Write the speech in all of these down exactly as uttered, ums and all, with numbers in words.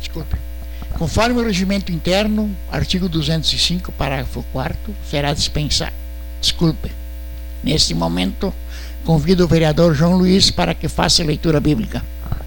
Desculpe. Conforme o regimento interno, artigo duzentos e cinco, parágrafo quarto, será dispensado. Desculpe. Neste momento, convido o vereador João Luiz para que faça a leitura bíblica.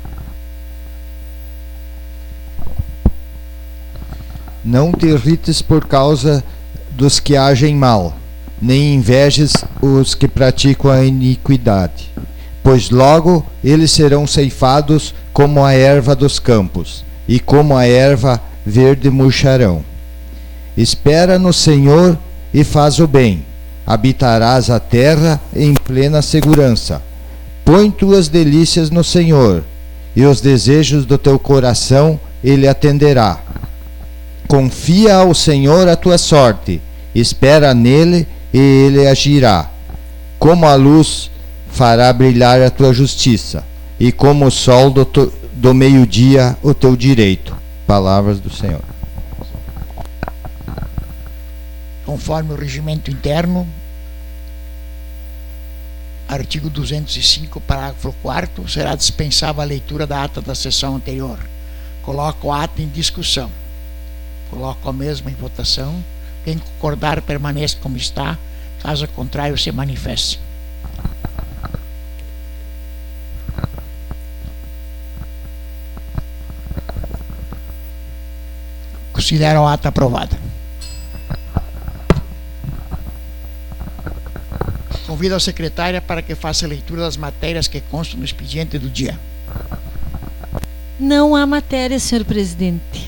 Não te irrites por causa dos que agem mal, nem invejes os que praticam a iniquidade, pois logo eles serão ceifados como a erva dos campos, e como a erva verde murcharão. Espera no Senhor e faz o bem, habitarás a terra em plena segurança. Põe tuas delícias no Senhor, e os desejos do teu coração Ele atenderá. Confia ao Senhor a tua sorte, espera nele e Ele agirá. Como a luz fará brilhar a tua justiça, e como o sol do, do meio-dia o teu direito. Palavras do Senhor. Conforme o regimento interno, artigo duzentos e cinco, parágrafo quarto, será dispensável a leitura da ata da sessão anterior. Coloco a ata em discussão. Coloco a mesma em votação. Quem concordar, permaneça como está. Caso contrário, se manifeste. Considero a ata aprovada. Convido a secretária para que faça a leitura das matérias que constam no expediente do dia. Não há matéria, senhor presidente.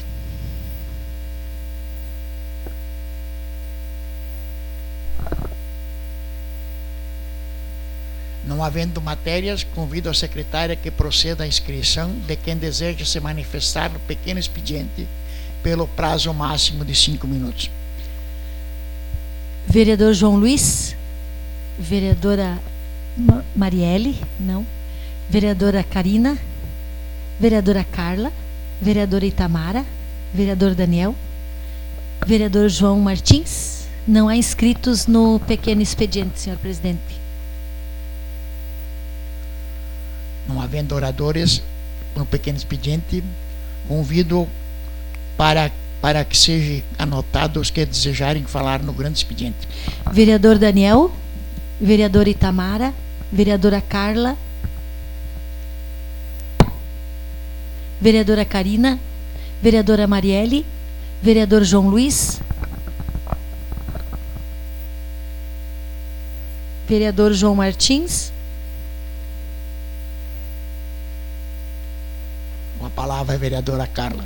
Não havendo matérias, convido a secretária que proceda à inscrição de quem deseja se manifestar no pequeno expediente pelo prazo máximo de cinco minutos. Vereador João Luiz. Vereadora Ma Marielle. Não. Vereadora Karina. Vereadora Carla. Vereadora Itamara. Vereador Daniel. Vereador João Martins. Não há inscritos no pequeno expediente, senhor presidente. Não havendo oradores no pequeno expediente, convido para, para que seja anotado os que desejarem falar no grande expediente. Vereador Daniel, vereadora Itamara, vereadora Carla, vereadora Karina, vereadora Marielle, vereador João Luiz, vereador João Martins. Com a palavra a vereadora Carla.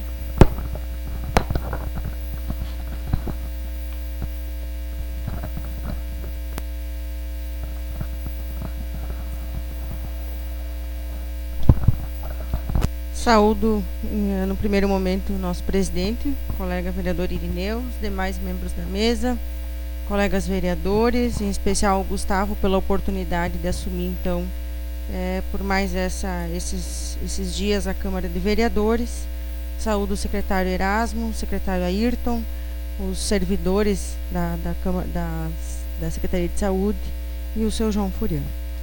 Saúdo no primeiro momento o nosso presidente, colega vereador Irineu, os demais membros da mesa, colegas vereadores, em especial o Gustavo, pela oportunidade de assumir então é, por mais essa, esses, esses dias a Câmara de Vereadores. Saúdo o secretário Erasmo, o secretário Ayrton, os servidores da, da, Câmara, da, da Secretaria de Saúde e o seu João Furiano.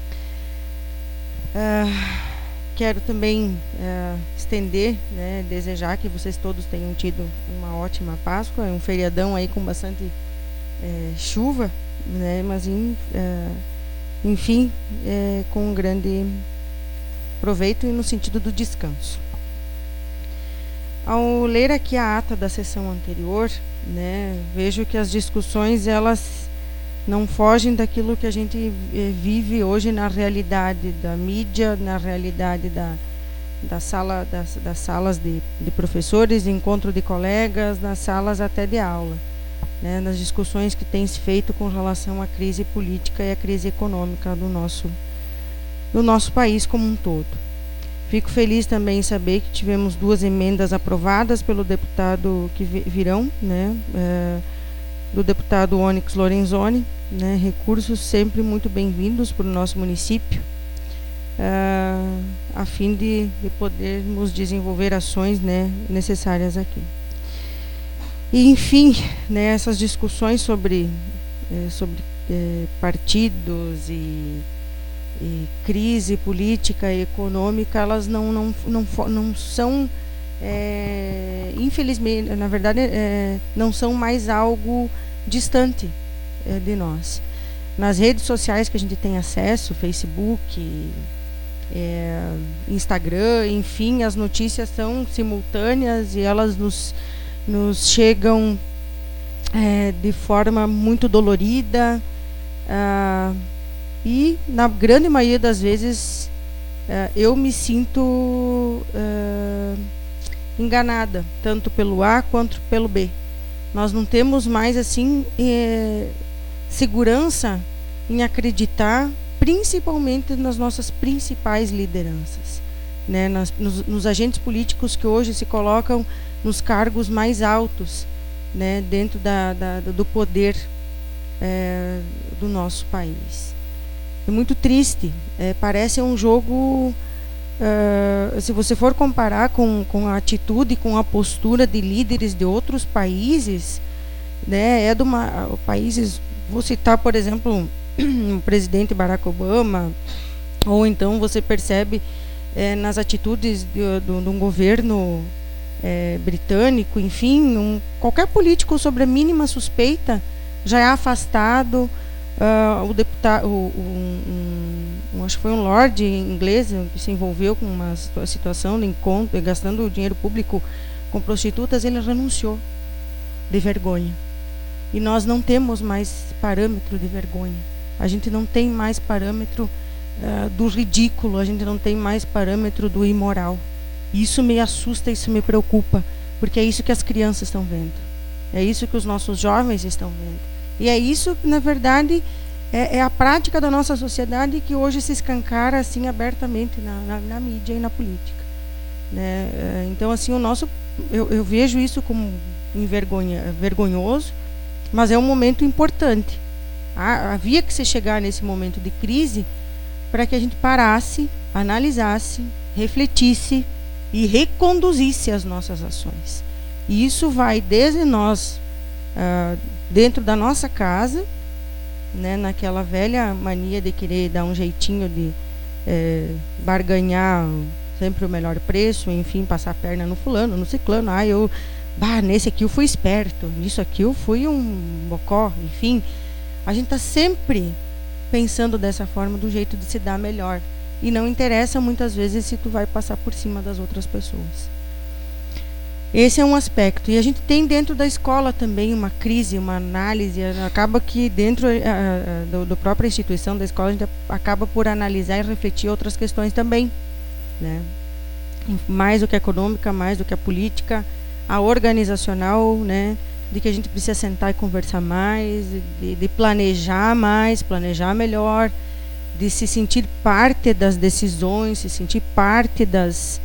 Uh, Quero também uh, estender, né, desejar que vocês todos tenham tido uma ótima Páscoa, um feriadão aí com bastante uh, chuva, né, mas em, uh, enfim, uh, com um grande proveito e no sentido do descanso. Ao ler aqui a ata da sessão anterior, né, vejo que as discussões elas não fogem daquilo que a gente eh, vive hoje na realidade da mídia, na realidade da, da sala, das, das salas de, de professores, de encontro de colegas, nas salas até de aula, né, nas discussões que têm se feito com relação à crise política e à crise econômica do nosso, do nosso país como um todo. Fico feliz também em saber que tivemos duas emendas aprovadas pelo deputado que virão, né, eh, do deputado Onyx Lorenzoni, né, recursos sempre muito bem-vindos para o nosso município, uh, a fim de, de podermos desenvolver ações, né, necessárias aqui. E, enfim, né, essas discussões sobre, eh, sobre eh, partidos e, e crise política e econômica, elas não, não, não, não são é, infelizmente, na verdade, é, não são mais algo distante é, de nós. Nas redes sociais que a gente tem acesso, Facebook, é, Instagram, enfim, as notícias são simultâneas e elas nos, nos chegam é, de forma muito dolorida, ah, e na grande maioria das vezes ah, eu me sinto ah, enganada, tanto pelo A quanto pelo B. Nós não temos mais assim é, segurança em acreditar, principalmente nas nossas principais lideranças, né, nas, nos, nos agentes políticos que hoje se colocam nos cargos mais altos, né, dentro da, da, do poder é, do nosso país. É muito triste, é, parece um jogo, uh, se você for comparar com, com a atitude, com a postura de líderes de outros países, né, é de uma, países, vou citar, por exemplo, o presidente Barack Obama, ou então você percebe é, nas atitudes de, de, de um governo é, britânico, enfim, um, qualquer político sobre a mínima suspeita já é afastado. Uh, o deputado, o, um, um, acho que foi um lord inglês que se envolveu com uma situação de encontro, gastando dinheiro público com prostitutas, ele renunciou de vergonha. E nós não temos mais parâmetro de vergonha. A gente não tem mais parâmetro uh, do ridículo, a gente não tem mais parâmetro do imoral. Isso me assusta, isso me preocupa, porque é isso que as crianças estão vendo. É isso que os nossos jovens estão vendo. E é isso, na verdade, é, é a prática da nossa sociedade que hoje se escancara assim abertamente na, na, na mídia e na política, né? Então, assim, o nosso, eu, eu vejo isso como envergonha, vergonhoso, mas é um momento importante. Há, havia que se chegar nesse momento de crise para que a gente parasse, analisasse, refletisse e reconduzisse as nossas ações. E isso vai desde nós, Uh, dentro da nossa casa, né, naquela velha mania de querer dar um jeitinho de é, barganhar sempre o melhor preço, enfim, passar a perna no fulano, no ciclano. Ah, eu, bah, nesse aqui eu fui esperto, nisso aqui eu fui um bocó, enfim. A gente está sempre pensando dessa forma, do jeito de se dar melhor. E não interessa muitas vezes se tu vai passar por cima das outras pessoas. Esse é um aspecto. E a gente tem dentro da escola também uma crise, uma análise. Acaba que dentro uh, do, do própria instituição da escola a gente acaba por analisar e refletir outras questões também, né? Mais do que a econômica, mais do que a política, a organizacional, né? De que a gente precisa sentar e conversar mais, de, de planejar mais, planejar melhor, de se sentir parte das decisões, se sentir parte das...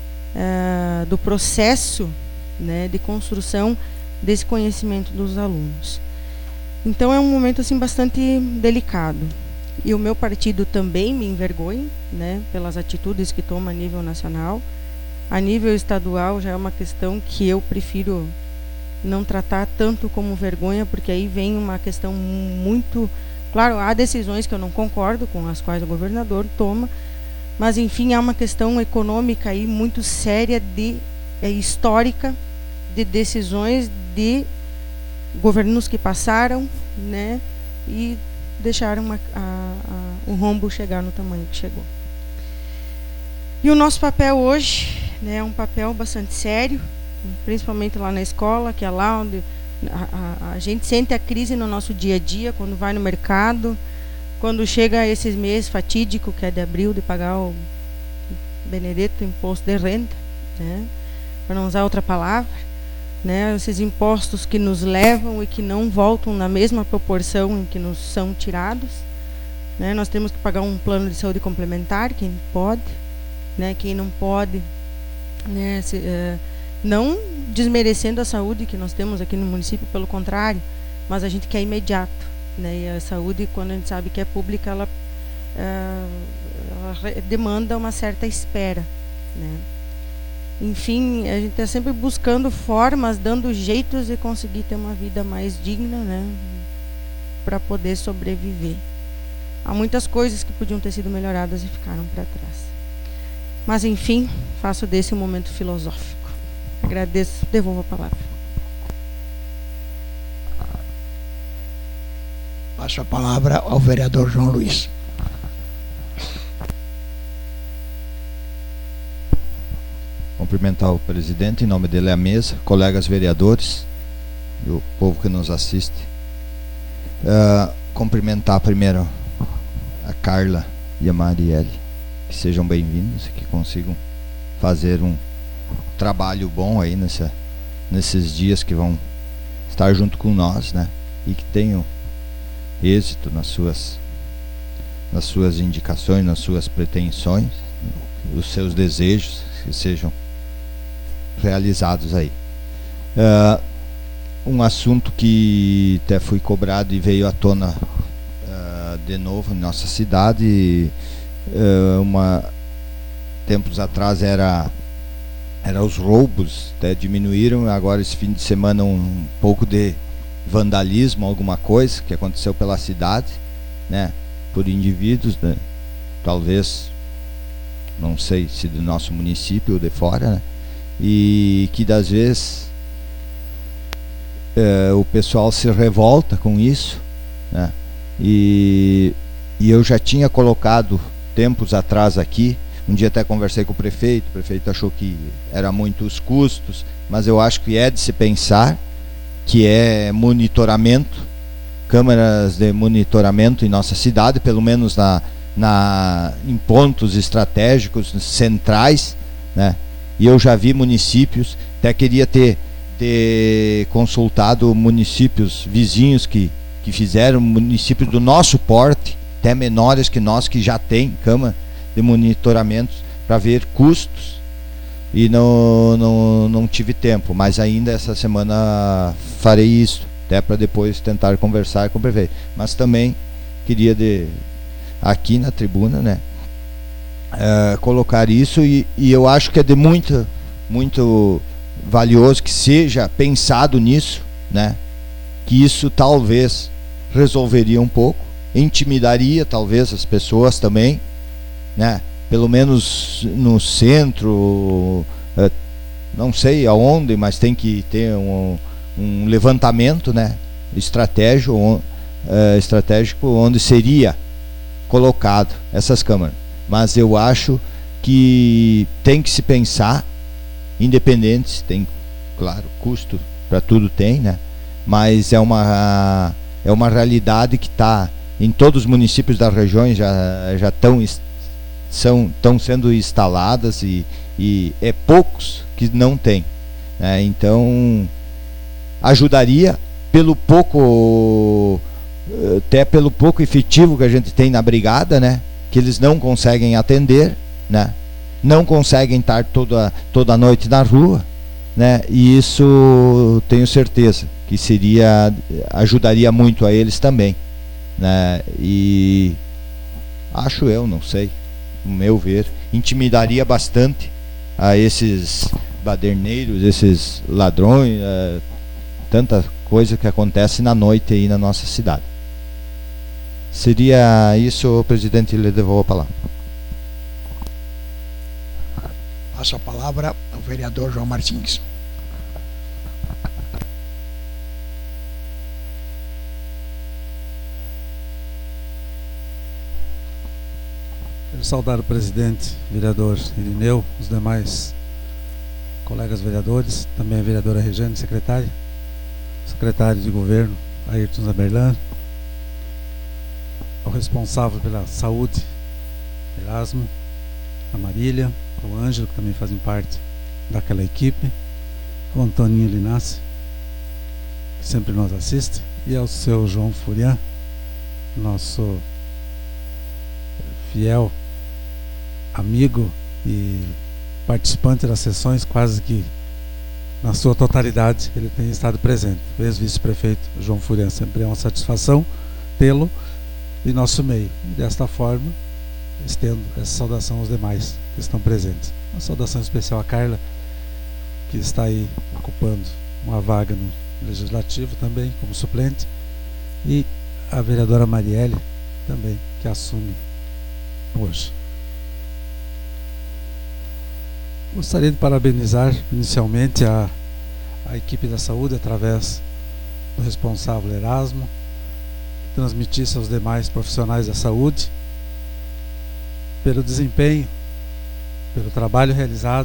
Uh, do processo, né, de construção desse conhecimento dos alunos. Então é um momento assim bastante delicado. E o meu partido também me envergonha, né, pelas atitudes que toma a nível nacional. A nível estadual já é uma questão que eu prefiro não tratar tanto como vergonha, porque aí vem uma questão muito... Claro, há decisões que eu não concordo com as quais o governador toma, mas, enfim, há uma questão econômica aí muito séria, de, é, histórica, de decisões de governos que passaram, né, e deixaram uma, a, a, o rombo chegar no tamanho que chegou. E o nosso papel hoje, né, é um papel bastante sério, principalmente lá na escola, que é lá onde a, a, a gente sente a crise no nosso dia a dia, quando vai no mercado, quando chega esses meses fatídico, que é de abril, de pagar o benedito imposto de renda, né, para não usar outra palavra, né, esses impostos que nos levam e que não voltam na mesma proporção em que nos são tirados, né, nós temos que pagar um plano de saúde complementar, quem pode, né, quem não pode, né, se, uh, não desmerecendo a saúde que nós temos aqui no município, pelo contrário, mas a gente quer imediato. Né, e a saúde, quando a gente sabe que é pública, ela, uh, ela demanda uma certa espera, né. Enfim, a gente está sempre buscando formas, dando jeitos de conseguir ter uma vida mais digna, né, para poder sobreviver. Há muitas coisas que podiam ter sido melhoradas e ficaram para trás. Mas, enfim, faço desse um momento filosófico. Agradeço. Devolvo a palavra. Passo a palavra ao vereador João Luiz. Cumprimentar o presidente, em nome dele à mesa, colegas vereadores e o povo que nos assiste. Uh, cumprimentar primeiro a Carla e a Marielle, que sejam bem-vindos e que consigam fazer um trabalho bom aí nessa, nesses dias que vão estar junto com nós, né? E que tenham êxito nas suas, nas suas indicações, nas suas pretensões, os seus desejos que sejam realizados aí. Uh, um assunto que até foi cobrado e veio à tona uh, de novo em nossa cidade, uh, uma, tempos atrás era, era os roubos, até diminuíram, agora esse fim de semana um pouco de vandalismo, alguma coisa que aconteceu pela cidade, né, por indivíduos, né, talvez, não sei se do nosso município ou de fora, né, e que das vezes é, o pessoal se revolta com isso, né, e, e eu já tinha colocado tempos atrás aqui, um dia até conversei com o prefeito, o prefeito achou que era muitos custos, mas eu acho que é de se pensar que é monitoramento, câmeras de monitoramento em nossa cidade, pelo menos na, na, em pontos estratégicos centrais, né? E eu já vi municípios, até queria ter, ter consultado municípios vizinhos que, que fizeram, municípios do nosso porte, até menores que nós, que já tem câmera de monitoramento, para ver custos. E não, não, não tive tempo, mas ainda essa semana farei isso, até para depois tentar conversar com o prefeito. Mas também queria de, aqui na tribuna, né, uh, colocar isso, e, e eu acho que é de muito, muito valioso que seja pensado nisso, né, que isso talvez resolveria um pouco, intimidaria talvez as pessoas também, né, pelo menos no centro, uh, não sei aonde, mas tem que ter um, um levantamento, né, estratégico, uh, estratégico onde seria colocado essas câmaras. Mas eu acho que tem que se pensar, independentes, tem, claro, custo para tudo tem, né, mas é uma, é uma realidade que está em todos os municípios da região, já já estão são estão sendo instaladas, e, e é poucos que não tem, né? Então ajudaria pelo pouco, até pelo pouco efetivo que a gente tem na brigada, né, que eles não conseguem atender, né, não conseguem estar toda toda noite na rua, né, e isso tenho certeza que seria, ajudaria muito a eles também, né, e acho eu, não sei, no meu ver, intimidaria bastante a esses baderneiros, esses ladrões, é, tanta coisa que acontece na noite aí na nossa cidade. Seria isso, presidente, lhe devolvo a palavra. Passo a palavra ao vereador João Martins. Quero saudar o presidente, vereador Irineu, os demais colegas vereadores, também a vereadora Regiane, secretária, secretário de governo, Ayrton Zaberlan, o responsável pela saúde, Erasmo, a Marília, o Ângelo, que também fazem parte daquela equipe, o Antoninho Linassi, que sempre nos assiste, e ao seu João Furian, nosso fiel amigo e participante das sessões, quase que na sua totalidade ele tem estado presente. O ex-vice-prefeito João Furian, sempre é uma satisfação tê-lo em nosso meio. E desta forma estendo essa saudação aos demais que estão presentes. Uma saudação especial a Carla, que está aí ocupando uma vaga no Legislativo também como suplente, e a vereadora Marielle também, que assume hoje. Gostaria de parabenizar inicialmente a, a equipe da saúde através do responsável Erasmo, transmitisse aos demais profissionais da saúde pelo desempenho, pelo trabalho realizado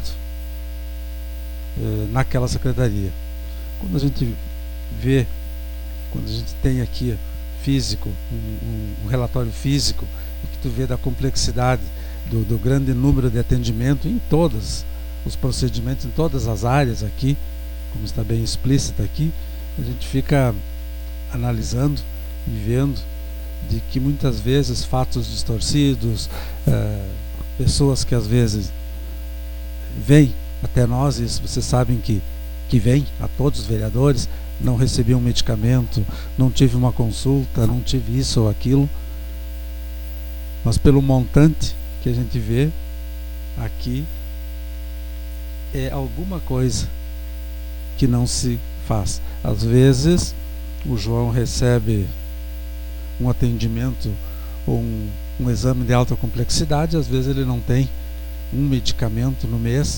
eh, naquela secretaria. Quando a gente vê, quando a gente tem aqui físico, um, um, um relatório físico, e que tu vê da complexidade do, do grande número de atendimento em todos os procedimentos, em todas as áreas aqui, como está bem explícito aqui, a gente fica analisando e vendo de que muitas vezes fatos distorcidos, eh, pessoas que às vezes vêm até nós, e vocês sabem que, que vêm a todos os vereadores, não recebi um medicamento, não tive uma consulta, não tive isso ou aquilo, mas pelo montante que a gente vê aqui, é alguma coisa que não se faz. Às vezes o João recebe um atendimento ou um, um exame de alta complexidade, às vezes ele não tem um medicamento no mês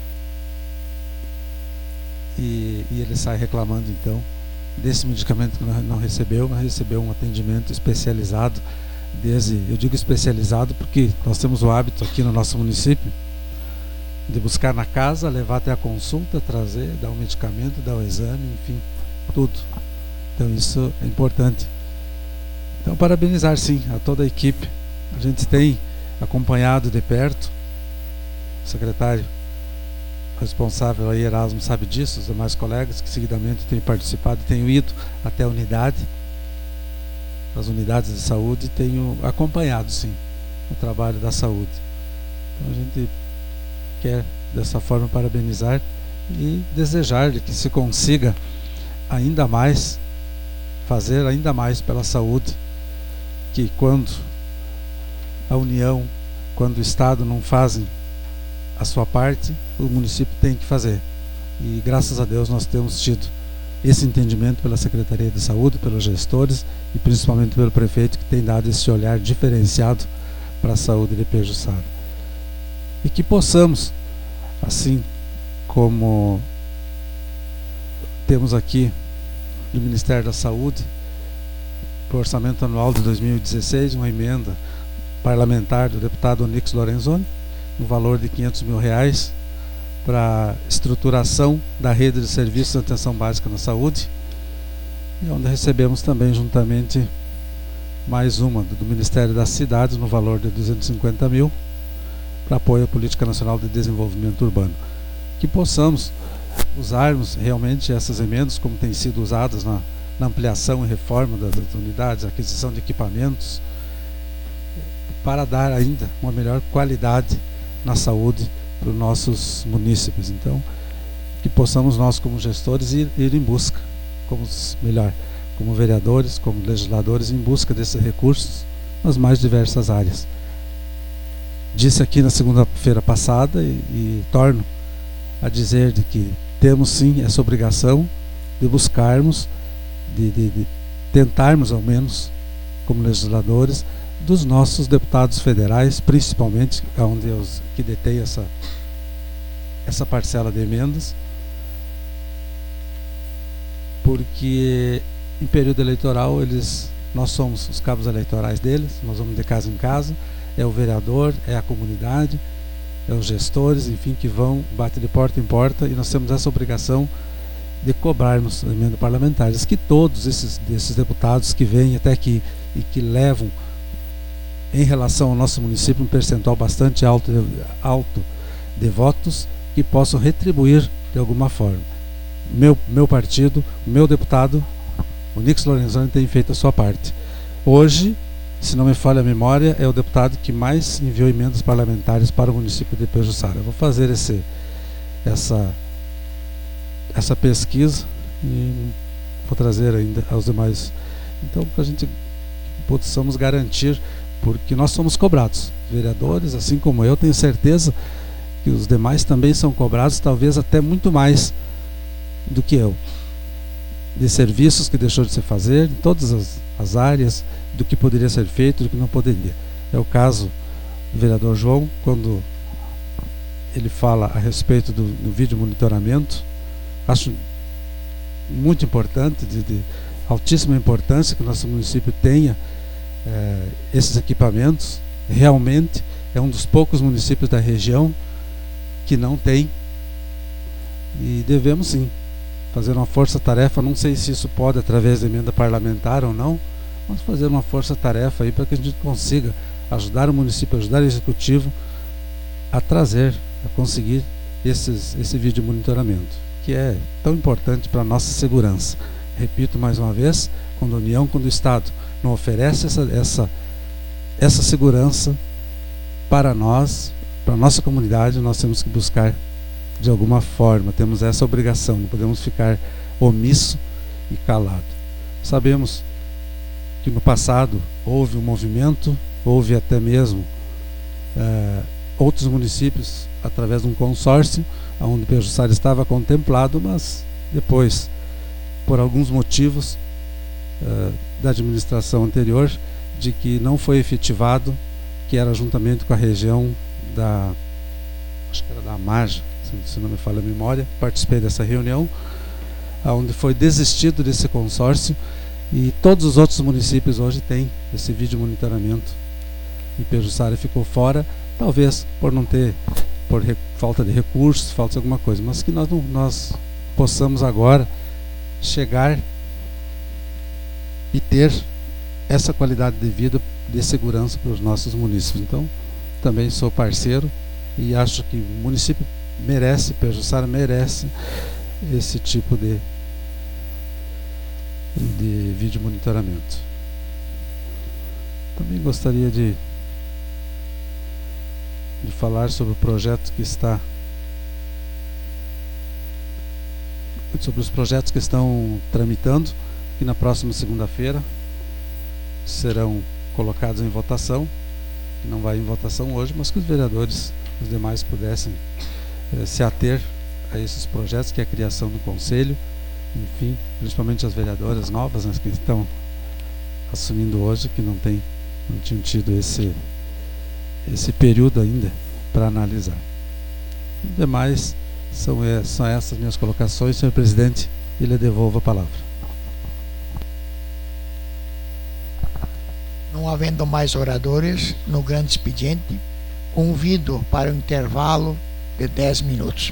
e, e ele sai reclamando então desse medicamento que não, não recebeu, mas recebeu um atendimento especializado. Desde, eu digo especializado porque nós temos o hábito aqui no nosso município de buscar na casa, levar até a consulta, trazer, dar o medicamento, dar o exame, enfim, tudo. Então isso é importante. Então parabenizar sim a toda a equipe. A gente tem acompanhado de perto, o secretário responsável aí, Erasmo, sabe disso, os demais colegas que seguidamente têm participado, têm ido até a unidade, as unidades de saúde, tenho acompanhado sim o trabalho da saúde. Então a gente quer dessa forma parabenizar e desejar que se consiga ainda mais, fazer ainda mais pela saúde, que quando a União, quando o Estado não fazem a sua parte, o município tem que fazer. E graças a Deus nós temos tido esse entendimento pela Secretaria de Saúde, pelos gestores e principalmente pelo prefeito, que tem dado esse olhar diferenciado para a saúde de Pejuçara. E que possamos, assim como temos aqui do Ministério da Saúde, para o orçamento anual de dois mil e dezesseis, uma emenda parlamentar do deputado Onix Lorenzoni, no valor de quinhentos mil reais, para estruturação da rede de serviços de atenção básica na saúde, e onde recebemos também juntamente mais uma do Ministério das Cidades, no valor de duzentos e cinquenta mil, para apoio à Política Nacional de Desenvolvimento Urbano. Que possamos usarmos realmente essas emendas como têm sido usadas na, na ampliação e reforma das, das unidades, aquisição de equipamentos, para dar ainda uma melhor qualidade na saúde para os nossos munícipes. Então, que possamos nós como gestores ir, ir em busca, como melhor, como vereadores, como legisladores, em busca desses recursos nas mais diversas áreas. Disse aqui na segunda-feira passada e, e torno a dizer de que temos sim essa obrigação de buscarmos, de, de, de tentarmos ao menos, como legisladores, dos nossos deputados federais, principalmente onde os que detêm essa, essa parcela de emendas, porque em período eleitoral eles, nós somos os cabos eleitorais deles, nós vamos de casa em casa, é o vereador, é a comunidade, é os gestores, enfim, que vão, batem de porta em porta, e nós temos essa obrigação de cobrarmos emendas parlamentares, que todos esses, esses deputados que vêm até aqui e que levam em relação ao nosso município um percentual bastante alto de, alto de votos, que possam retribuir de alguma forma. Meu, meu partido, meu deputado, o Onix Lorenzoni, tem feito a sua parte. Hoje, se não me falha a memória, é o deputado que mais enviou emendas parlamentares para o município de Pejuçara. Eu vou fazer esse, essa, essa pesquisa e vou trazer ainda aos demais. Então, para a gente possamos garantir, porque nós somos cobrados, vereadores, assim como eu, tenho certeza que os demais também são cobrados, talvez até muito mais do que eu, de serviços que deixou de se fazer, em todas as, as áreas, do que poderia ser feito, do que não poderia. É o caso do vereador João, quando ele fala a respeito do, do vídeo monitoramento. Acho muito importante, de, de altíssima importância que o nosso município tenha é, esses equipamentos. Realmente é um dos poucos municípios da região que não tem, e devemos sim fazer uma força-tarefa. Não sei se isso pode através da emenda parlamentar ou não, mas fazer uma força-tarefa aí para que a gente consiga ajudar o município, ajudar o executivo a trazer, a conseguir esses, esse vídeo monitoramento, que é tão importante para a nossa segurança. Repito mais uma vez, quando a União, quando o Estado não oferece essa, essa, essa segurança para nós, para a nossa comunidade, nós temos que buscar de alguma forma, temos essa obrigação, não podemos ficar omisso e calado. Sabemos que no passado houve um movimento, houve até mesmo uh, outros municípios, através de um consórcio, onde Pejuçara estava contemplado, mas depois, por alguns motivos uh, da administração anterior, de que não foi efetivado, que era juntamente com a região da, acho que era da Marja, se não me falha a memória, participei dessa reunião, onde foi desistido desse consórcio, e todos os outros municípios hoje têm esse vídeo monitoramento, e Pejuçara ficou fora, talvez por não ter, por falta de recursos, falta de alguma coisa, mas que nós, não, nós possamos agora chegar e ter essa qualidade de vida, de segurança para os nossos municípios. Então, também sou parceiro e acho que o município merece, Pejuçara merece esse tipo de, de vídeo monitoramento. Também gostaria de, de falar sobre o projeto que está sobre os projetos que estão tramitando, que na próxima segunda-feira serão colocados em votação. Não vai em votação hoje, mas que os vereadores, os demais, pudessem eh, se ater a esses projetos, que é a criação do conselho, enfim, principalmente as vereadoras novas, né, que estão assumindo hoje, que não, tem, não tinham tido esse, esse período ainda para analisar. Os demais são, é, são essas minhas colocações, senhor presidente, e lhe devolvo a palavra. Não havendo mais oradores no grande expediente, convido para um intervalo de dez minutos.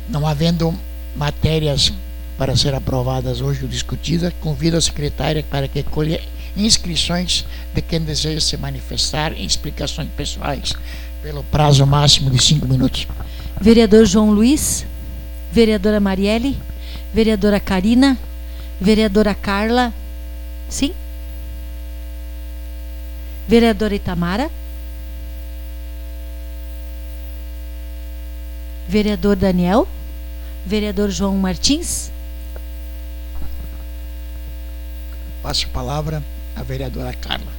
Não havendo matérias para ser aprovadas hoje ou discutidas, convido a secretária para que colhe inscrições de quem deseja se manifestar em explicações pessoais, pelo prazo máximo de cinco minutos. Vereador João Luiz, vereadora Marielle, vereadora Karina, vereadora Carla, sim? Vereadora Itamara, vereador Daniel, vereador João Martins. Passo a palavra à vereadora Carla.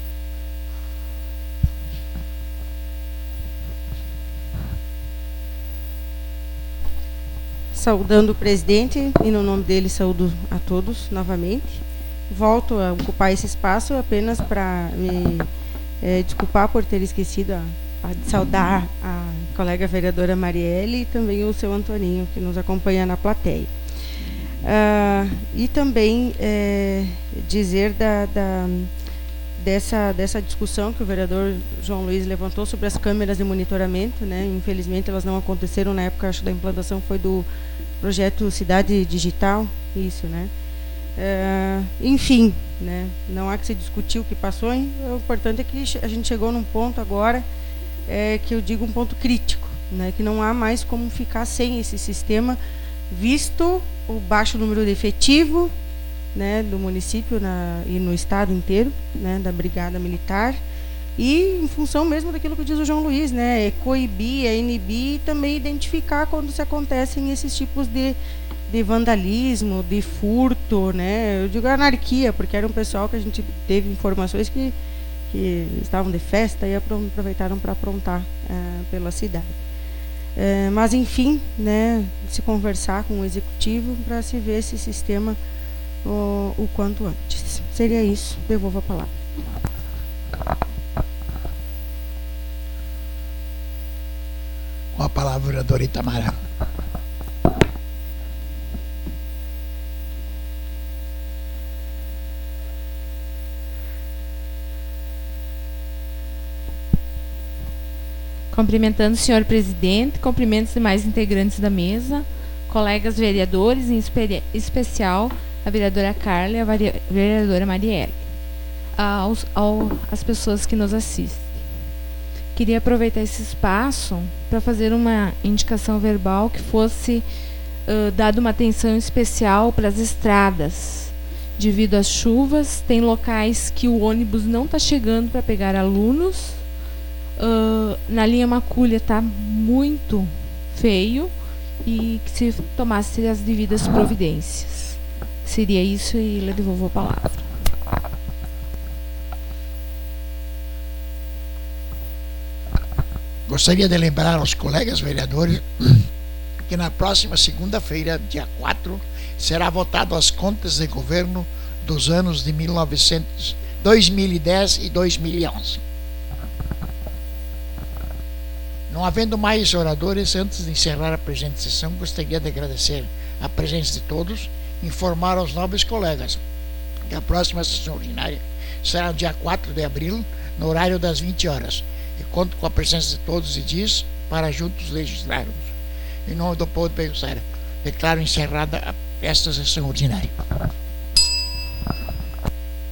Saudando o presidente e no nome dele saúdo a todos novamente. Volto a ocupar esse espaço apenas para me é, desculpar por ter esquecido a, a saudar a colega vereadora Marielle e também o seu Antoninho, que nos acompanha na plateia. Uh, e também é, dizer da, da, dessa, dessa discussão que o vereador João Luiz levantou sobre as câmeras de monitoramento, né? Infelizmente elas não aconteceram na época, acho, da implantação foi do projeto Cidade Digital, isso, né? Uh, enfim, né? Não há que se discutir o que passou, hein? O importante é que a gente chegou num ponto agora, é, que eu digo um ponto crítico, né? Que não há mais como ficar sem esse sistema, visto o baixo número de efetivo, né, do município na, e no estado inteiro, né, da Brigada Militar, e em função mesmo daquilo que diz o João Luiz, né, é coibir, é inibir e também identificar quando se acontecem esses tipos de, de vandalismo, de furto, né, eu digo anarquia, porque era um pessoal que a gente teve informações que, que estavam de festa e aproveitaram para aprontar uh, pela cidade. É, mas enfim, né, se conversar com o executivo para se ver esse sistema o, o quanto antes. Seria isso, devolvo a palavra. Com a palavra, vereadora Itamara. Cumprimentando o senhor presidente, cumprimento os demais integrantes da mesa, colegas vereadores, em espe especial a vereadora Carla e a vereadora Marielle, aos, ao, as pessoas que nos assistem. Queria aproveitar esse espaço para fazer uma indicação verbal que fosse uh, dado uma atenção especial para as estradas. Devido às chuvas, tem locais que o ônibus não está chegando para pegar alunos. Uh, na linha Maculha está muito feio e que se tomasse as devidas providências. Seria isso e lhe devolvo a palavra. Gostaria de lembrar aos colegas vereadores que na próxima segunda-feira, dia quatro, será votado as contas de governo dos anos de mil e novecentos, dois mil e dez e dois mil e onze. Não havendo mais oradores, antes de encerrar a presente sessão, gostaria de agradecer a presença de todos, informar aos nobres colegas que a próxima sessão ordinária será no dia quatro de abril, no horário das vinte horas. E conto com a presença de todos e diz para juntos legislarmos. Em nome do povo de Peguçara, declaro encerrada esta sessão ordinária.